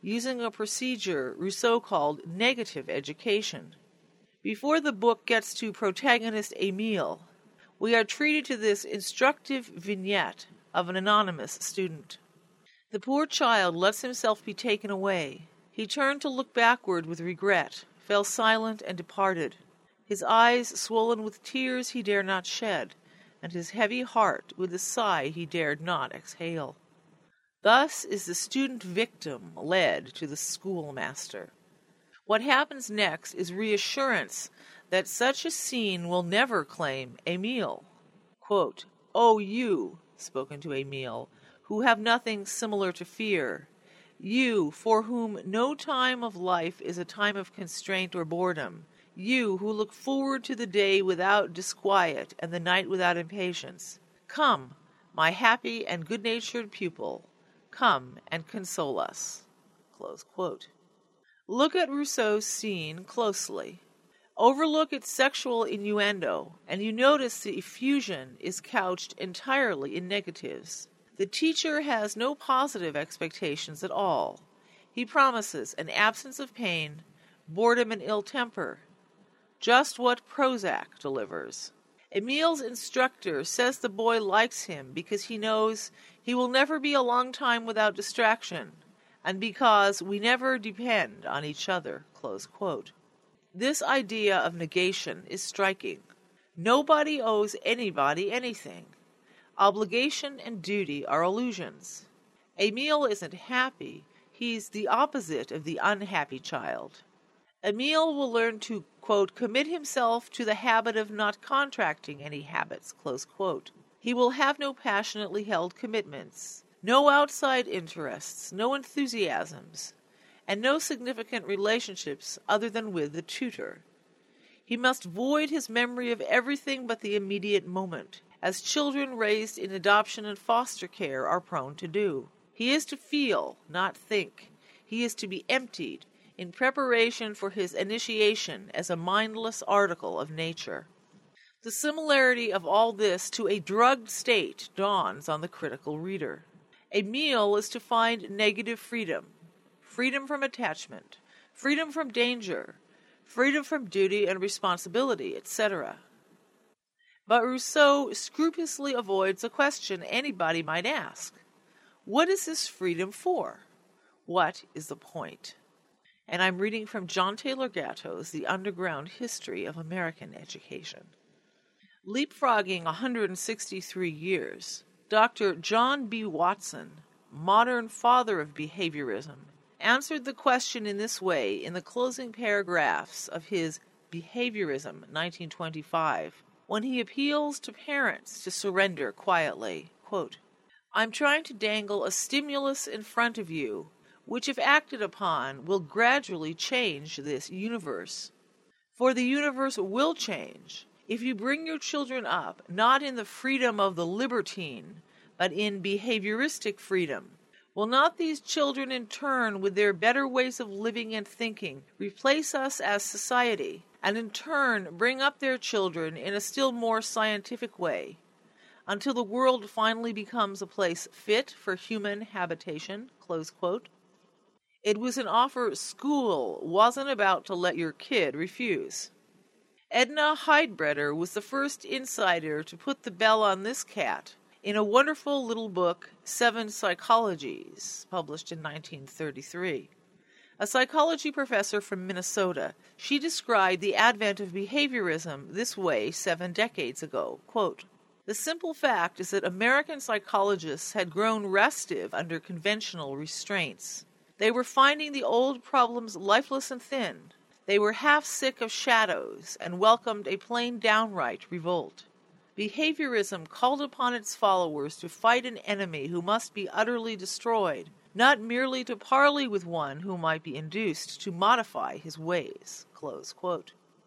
using a procedure Rousseau called negative education. Before the book gets to protagonist Emile, we are treated to this instructive vignette of an anonymous student. The poor child lets himself be taken away. He turned to look backward with regret, fell silent, and departed, his eyes swollen with tears he dare not shed, and his heavy heart with a sigh he dared not exhale. Thus is the student victim led to the schoolmaster. What happens next is reassurance that such a scene will never claim Emile. Quote, "O you," spoken to Emile, "who have nothing similar to fear, you for whom no time of life is a time of constraint or boredom, you who look forward to the day without disquiet and the night without impatience, come, my happy and good-natured pupil, come and console us." Close quote. Look at Rousseau's scene closely. Overlook its sexual innuendo, and you notice the effusion is couched entirely in negatives. The teacher has no positive expectations at all. He promises an absence of pain, boredom and ill temper, just what Prozac delivers. Emile's instructor says the boy likes him because he knows he will never be a long time without distraction, and because we never depend on each other. Close quote. This idea of negation is striking. Nobody owes anybody anything. Obligation and duty are illusions. Emile isn't happy. He's the opposite of the unhappy child. Emile will learn to, quote, commit himself to the habit of not contracting any habits, close quote. He will have no passionately held commitments, no outside interests, no enthusiasms, and no significant relationships other than with the tutor. He must void his memory of everything but the immediate moment, as children raised in adoption and foster care are prone to do. He is to feel, not think. He is to be emptied in preparation for his initiation as a mindless article of nature. The similarity of all this to a drugged state dawns on the critical reader. Emile is to find negative freedom, freedom from attachment, freedom from danger, freedom from duty and responsibility, et cetera. But Rousseau scrupulously avoids a question anybody might ask. What is this freedom for? What is the point? And I'm reading from John Taylor Gatto's The Underground History of American Education. Leapfrogging one hundred sixty-three years, Doctor John B. Watson, modern father of behaviorism, answered the question in this way in the closing paragraphs of his Behaviorism, nineteen twenty-five, when he appeals to parents to surrender quietly. Quote, "I'm trying to dangle a stimulus in front of you, which, if acted upon, will gradually change this universe. For the universe will change if you bring your children up not in the freedom of the libertine, but in behavioristic freedom. Will not these children in turn, with their better ways of living and thinking, replace us as society, and in turn bring up their children in a still more scientific way, until the world finally becomes a place fit for human habitation?" Close quote. It was an offer school wasn't about to let your kid refuse. Edna Heidbreder was the first insider to put the bell on this cat in a wonderful little book, Seven Psychologies, published in nineteen thirty-three. A psychology professor from Minnesota, she described the advent of behaviorism this way seven decades ago. Quote, "The simple fact is that American psychologists had grown restive under conventional restraints. They were finding the old problems lifeless and thin. They were half sick of shadows and welcomed a plain downright revolt. Behaviorism called upon its followers to fight an enemy who must be utterly destroyed, not merely to parley with one who might be induced to modify his ways." Close quote.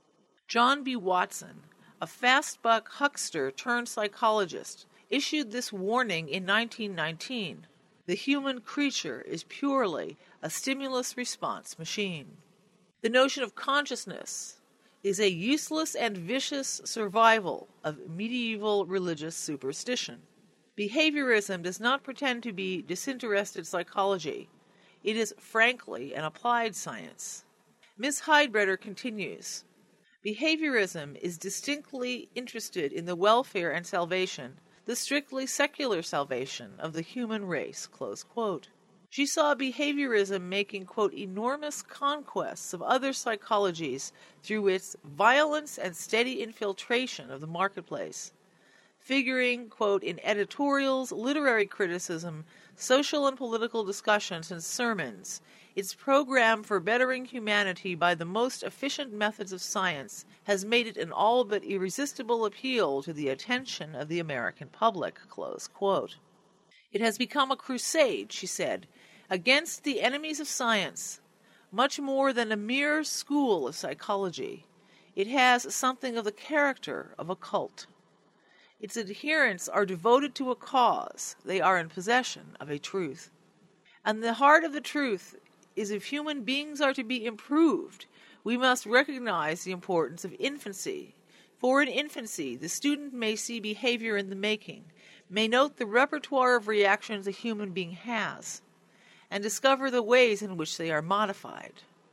John B. Watson, a fast-buck huckster turned psychologist, issued this warning in nineteen nineteen. The human creature is purely a stimulus-response machine. The notion of consciousness is a useless and vicious survival of medieval religious superstition. Behaviorism does not pretend to be disinterested psychology. It is frankly an applied science. Miss Heidbreder continues, behaviorism is distinctly interested in the welfare and salvation, the strictly secular salvation of the human race, close quote. She saw behaviorism making, quote, enormous conquests of other psychologies through its violence and steady infiltration of the marketplace, figuring, quote, in editorials, literary criticism, social and political discussions, and sermons. Its program for bettering humanity by the most efficient methods of science has made it an all but irresistible appeal to the attention of the American public, close quote. It has become a crusade, she said, against the enemies of science, much more than a mere school of psychology. It has something of the character of a cult. Its adherents are devoted to a cause. They are in possession of a truth. And the heart of the truth is if human beings are to be improved, we must recognize the importance of infancy. For in infancy, the student may see behavior in the making, may note the repertoire of reactions a human being has, and discover the ways in which they are modified.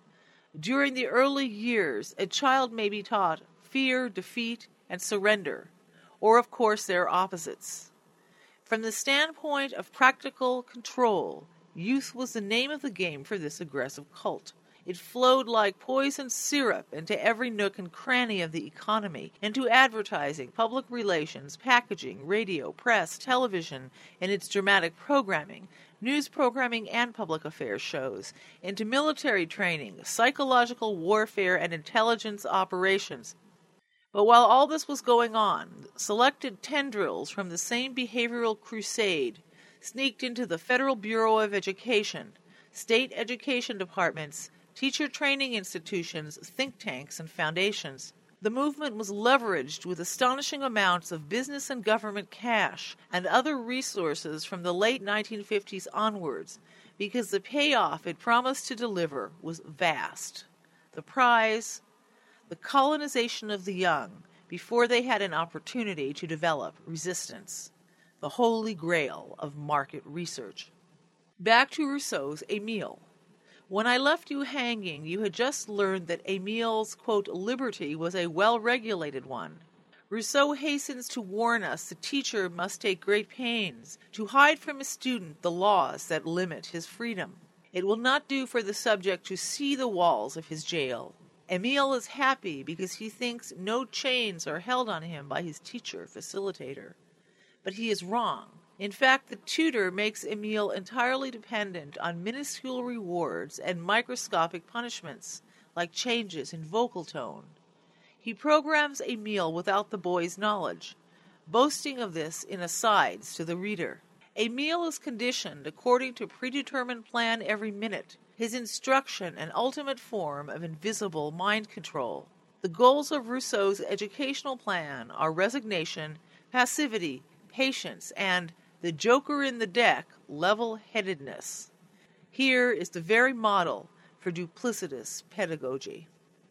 During the early years, a child may be taught fear, defeat, and surrender, or of course their opposites. From the standpoint of practical control, youth was the name of the game for this aggressive cult. It flowed like poisoned syrup into every nook and cranny of the economy, into advertising, public relations, packaging, radio, press, television, and its dramatic programming, news programming, and public affairs shows, into military training, psychological warfare, and intelligence operations. But while all this was going on, selected tendrils from the same behavioral crusade sneaked into the Federal Bureau of Education, state education departments, teacher training institutions, think tanks, and foundations. The movement was leveraged with astonishing amounts of business and government cash and other resources from the late nineteen fifties onwards, because the payoff it promised to deliver was vast. The prize, the colonization of the young before they had an opportunity to develop resistance. The holy grail of market research. Back to Rousseau's Emile. When I left you hanging, you had just learned that Emile's, quote, liberty was a well-regulated one. Rousseau hastens to warn us the teacher must take great pains to hide from his student the laws that limit his freedom. It will not do for the subject to see the walls of his jail. Emile is happy because he thinks no chains are held on him by his teacher-facilitator. But he is wrong. In fact, the tutor makes Emile entirely dependent on minuscule rewards and microscopic punishments, like changes in vocal tone. He programs Emile without the boy's knowledge, boasting of this in asides to the reader. Emile is conditioned according to a predetermined plan every minute, his instruction an ultimate form of invisible mind control. The goals of Rousseau's educational plan are resignation, passivity, patience, and the joker in the deck, level-headedness. Here is the very model for duplicitous pedagogy.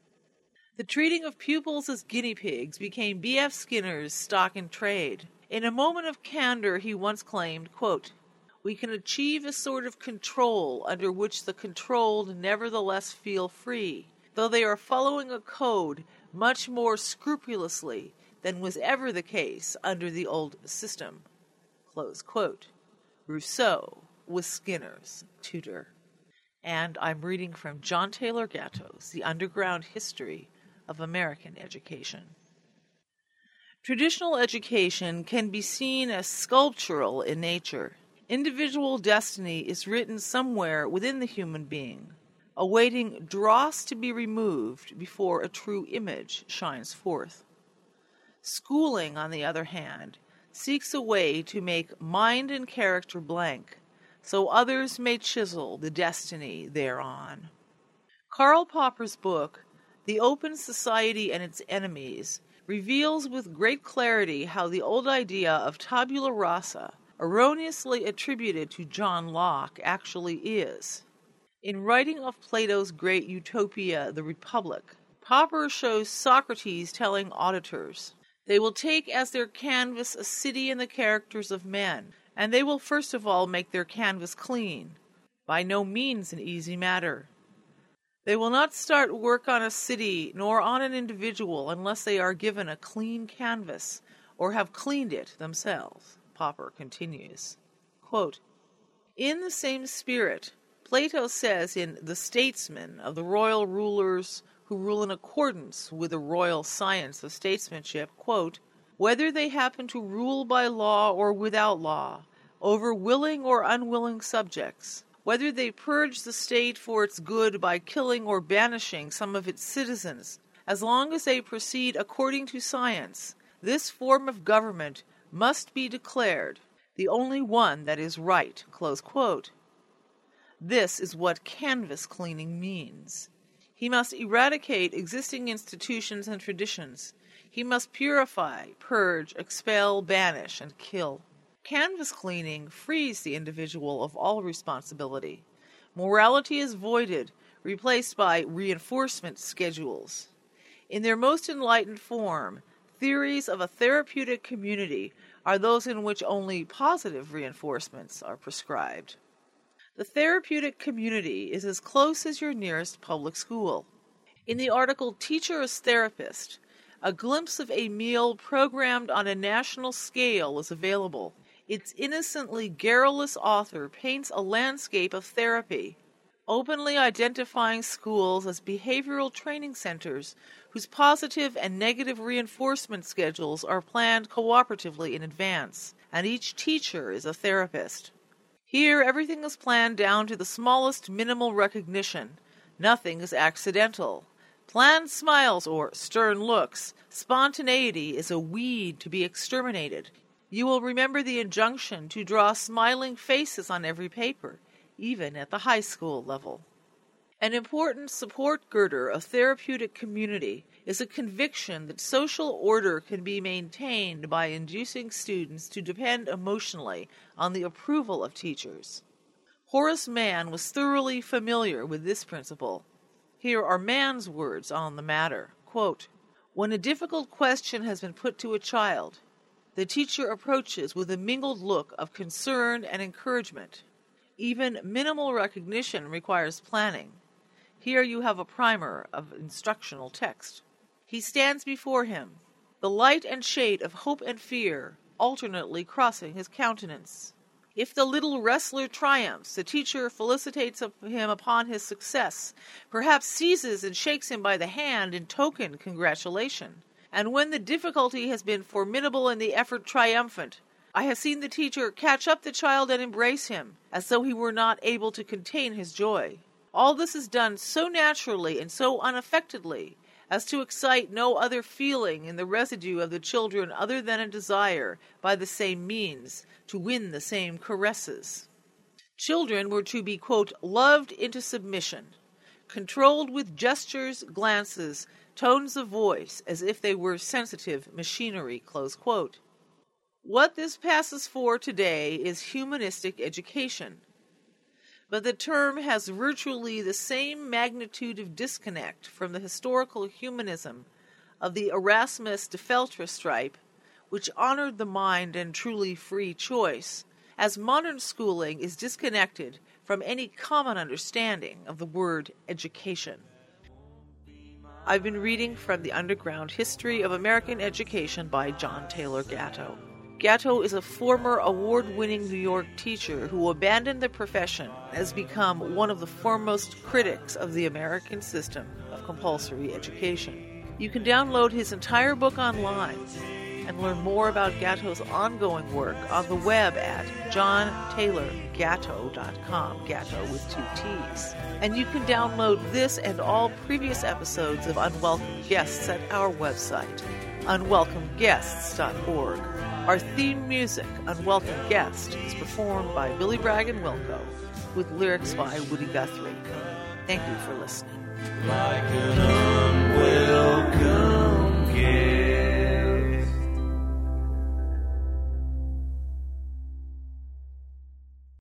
The treating of pupils as guinea pigs became B F Skinner's stock in trade. In a moment of candor, he once claimed, quote, "We can achieve a sort of control under which the controlled nevertheless feel free, though they are following a code much more scrupulously than was ever the case under the old system." Close quote. Rousseau was Skinner's tutor. And I'm reading from John Taylor Gatto's The Underground History of American Education. Traditional education can be seen as sculptural in nature. Individual destiny is written somewhere within the human being, awaiting dross to be removed before a true image shines forth. Schooling, on the other hand, seeks a way to make mind and character blank, so others may chisel the destiny thereon. Karl Popper's book, The Open Society and Its Enemies, reveals with great clarity how the old idea of tabula rasa, erroneously attributed to John Locke, actually is. In writing of Plato's great utopia, The Republic, Popper shows Socrates telling auditors, "They will take as their canvas a city and the characters of men, and they will first of all make their canvas clean. by no means an easy matter. They will not start work on a city nor on an individual unless they are given a clean canvas or have cleaned it themselves. Popper continues, quote, in the same spirit, Plato says in The Statesman of the royal rulers who rule in accordance with the royal science of statesmanship, quote, whether they happen to rule by law or without law, over willing or unwilling subjects, whether they purge the state for its good by killing or banishing some of its citizens, as long as they proceed according to science, this form of government must be declared the only one that is right, close quote. This is what canvas cleaning means. He must eradicate existing institutions and traditions. He must purify, purge, expel, banish, and kill. Canvas cleaning frees the individual of all responsibility. Morality is voided, replaced by reinforcement schedules. In their most enlightened form, theories of a therapeutic community are those in which only positive reinforcements are prescribed. The therapeutic community is as close as your nearest public school. In the article Teacher as Therapist, a glimpse of a meal programmed on a national scale is available. Its innocently garrulous author paints a landscape of therapy, openly identifying schools as behavioral training centers whose positive and negative reinforcement schedules are planned cooperatively in advance, and each teacher is a therapist. Here, everything is planned down to the smallest minimal recognition. Nothing is accidental. Planned smiles or stern looks, spontaneity is a weed to be exterminated. You will remember the injunction to draw smiling faces on every paper, even at the high school level. An important support girder of therapeutic community is a conviction that social order can be maintained by inducing students to depend emotionally on the approval of teachers. Horace Mann was thoroughly familiar with this principle. Here are Mann's words on the matter. Quote, when a difficult question has been put to a child, the teacher approaches with a mingled look of concern and encouragement. Even minimal recognition requires planning. Here you have a primer of instructional text. He stands before him, the light and shade of hope and fear alternately crossing his countenance. If the little wrestler triumphs, the teacher felicitates him upon his success, perhaps seizes and shakes him by the hand in token congratulation. And when the difficulty has been formidable and the effort triumphant, I have seen the teacher catch up the child and embrace him, as though he were not able to contain his joy. All this is done so naturally and so unaffectedly as to excite no other feeling in the residue of the children other than a desire, by the same means, to win the same caresses. Children were to be, quote, loved into submission, controlled with gestures, glances, tones of voice, as if they were sensitive machinery, close quote. What this passes for today is humanistic education. But the term has virtually the same magnitude of disconnect from the historical humanism of the Erasmus de Feltre stripe, which honored the mind and truly free choice, as modern schooling is disconnected from any common understanding of the word education. I've been reading from The Underground History of American Education by John Taylor Gatto. Gatto is a former award-winning New York teacher who abandoned the profession and has become one of the foremost critics of the American system of compulsory education. You can download his entire book online and learn more about Gatto's ongoing work on the web at john taylor gatto dot com, Gatto with two T's. And you can download this and all previous episodes of Unwelcome Guests at our website, unwelcome guests dot org. Our theme music, Unwelcome Guest, is performed by Billy Bragg and Wilco, with lyrics by Woody Guthrie. Thank you for listening. Like an